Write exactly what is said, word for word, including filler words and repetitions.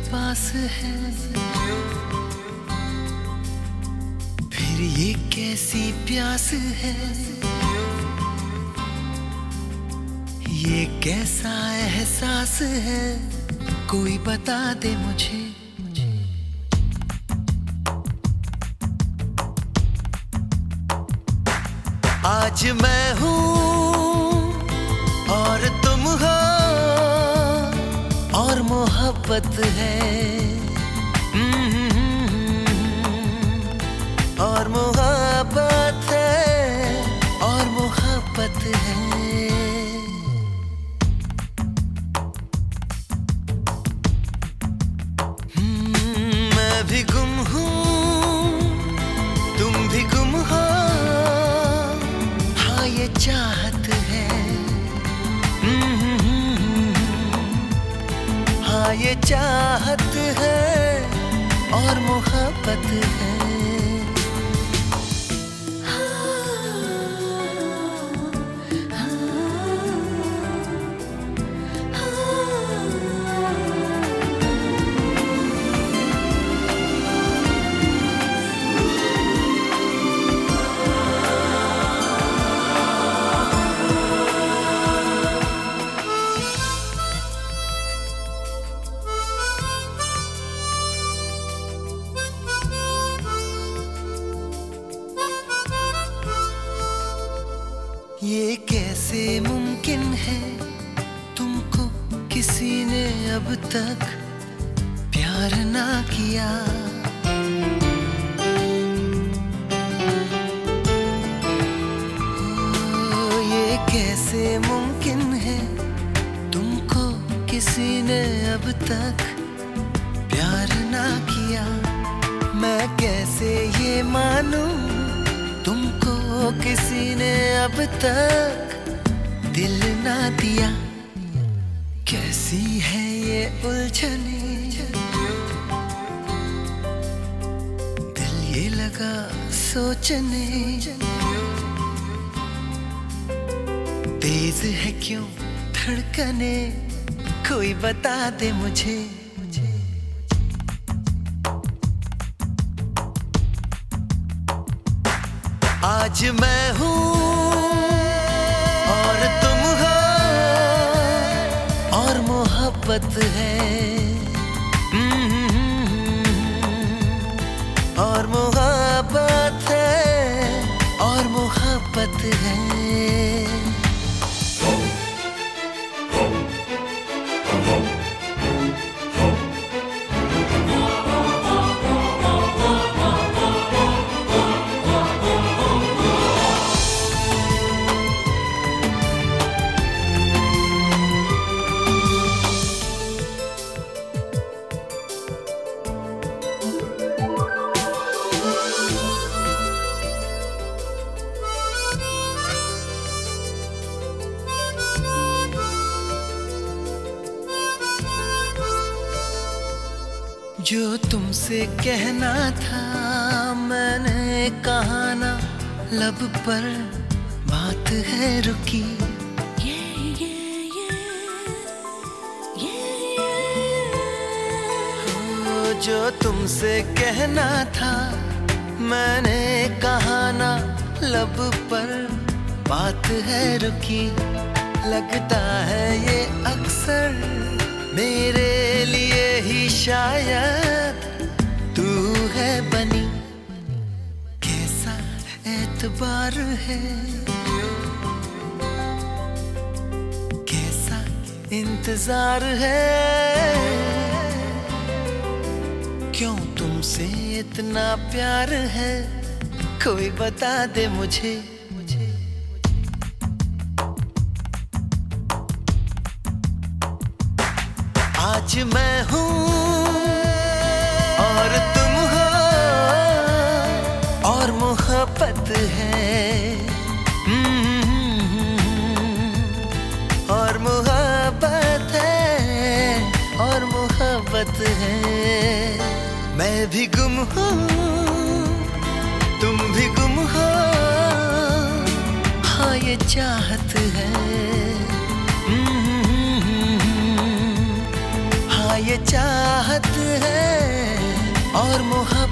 पास है, फिर ये कैसी प्यास है, ये कैसा एहसास है, कोई बता दे मुझे। आज मैं हूँ और तुम हो और मोहब्बत है, और मोहब्बत है, और मोहब्बत है। मैं भी गुम हूँ, तुम भी गुम हो, हाँ ये चाहत है, हाँ ये चाहत है और मोहब्बत है। ये कैसे मुमकिन है, तुमको किसी ने अब तक प्यार ना किया। ओ, ये कैसे मुमकिन है, तुमको किसी ने अब तक प्यार ना किया। मैं कैसे ये मानूं, तुमको किसी ने अब तक दिल ना दिया। कैसी है ये उलझने, दिल ये लगा सोचने, तेज है क्यों धड़कने, कोई बता दे मुझे। आज मैं हूँ और तुम हो और मोहब्बत है, और मोहब्बत है, और मोहब्बत है। जो तुमसे कहना था मैंने कहा ना, लब पर बात है रुकी। yeah, yeah, yeah, yeah, yeah. ओ, जो तुमसे कहना था मैंने कहा ना, लब पर बात है रुकी। लगता है ये अक्सर मेरे लिए ही शायद तू है बनी। कैसा एतबार है, कैसा इंतजार है, क्यों तुमसे इतना प्यार है, कोई बता दे मुझे। आज मैं हूँ और तुम हो और मोहब्बत है, और मोहब्बत है, और मोहब्बत है। मैं भी गुम हूँ, तुम भी गुम हो, हाँ ये चाहत है, ये चाह चाहत है और मोहब्बत